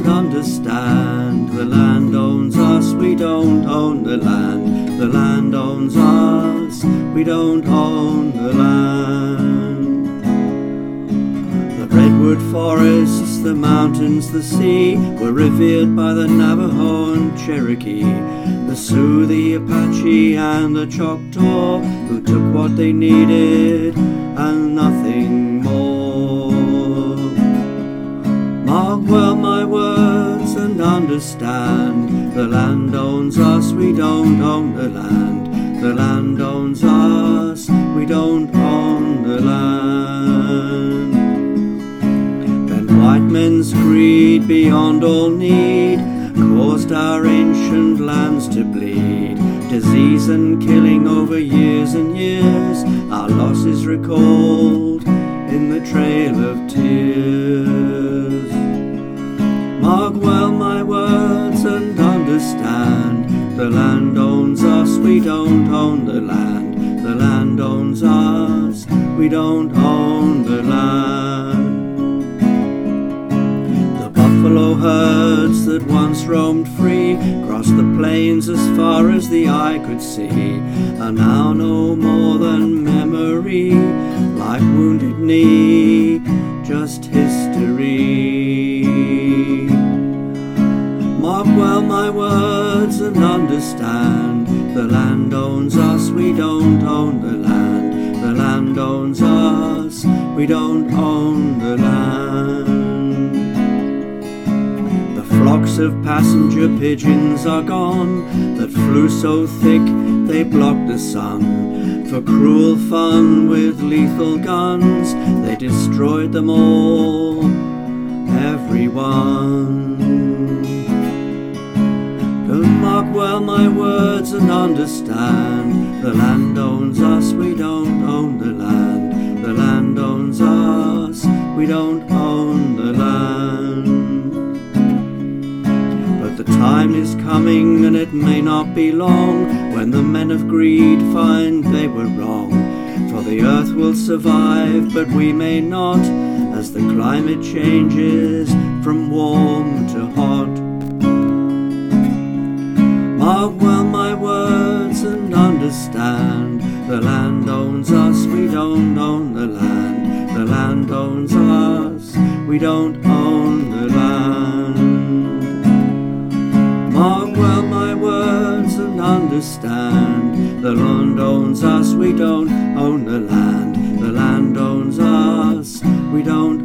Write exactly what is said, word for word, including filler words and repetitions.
and understand. The land owns us, we don't own the land. The land owns us, we don't own the land. The redwood forests, the mountains, the sea were revered by the Navajo and Cherokee, the Sioux, the Apache and the Choctaw, who took what they needed and nothing more. Mark well my words and understand. The land owns us, we don't own the land. The land owns us, we don't own the land. Then white men's greed beyond all need caused our ancient lands to bleed. Disease and killing over years and years, our losses recalled in the trail of tears. Mark well my words and understand. The land owns us, we don't own the land. The land owns us, we don't own the land. The buffalo herds that once roamed free crossed the plains as far as the eye could see, are now no more than memory, like Wounded Knee, just history. Mark well my words and understand. The land owns us, we don't own the land. The land owns us, we don't own the land. The flocks of passenger pigeons are gone, that flew so thick they blocked the sun. For cruel fun with lethal guns, they destroyed them all, everyone. Mark well my words and understand. The land owns us, we don't own the land. The land owns us, we don't own the land. But the time is coming, and it may not be long, when the men of greed find they were wrong. For the earth will survive, but we may not, as the climate changes from warm to hot. Mark well my words and understand. The land owns us, we don't own the land. The land owns us, we don't own the land. Mark well my words and understand. The land owns us, we don't own the land. The land owns us, we don't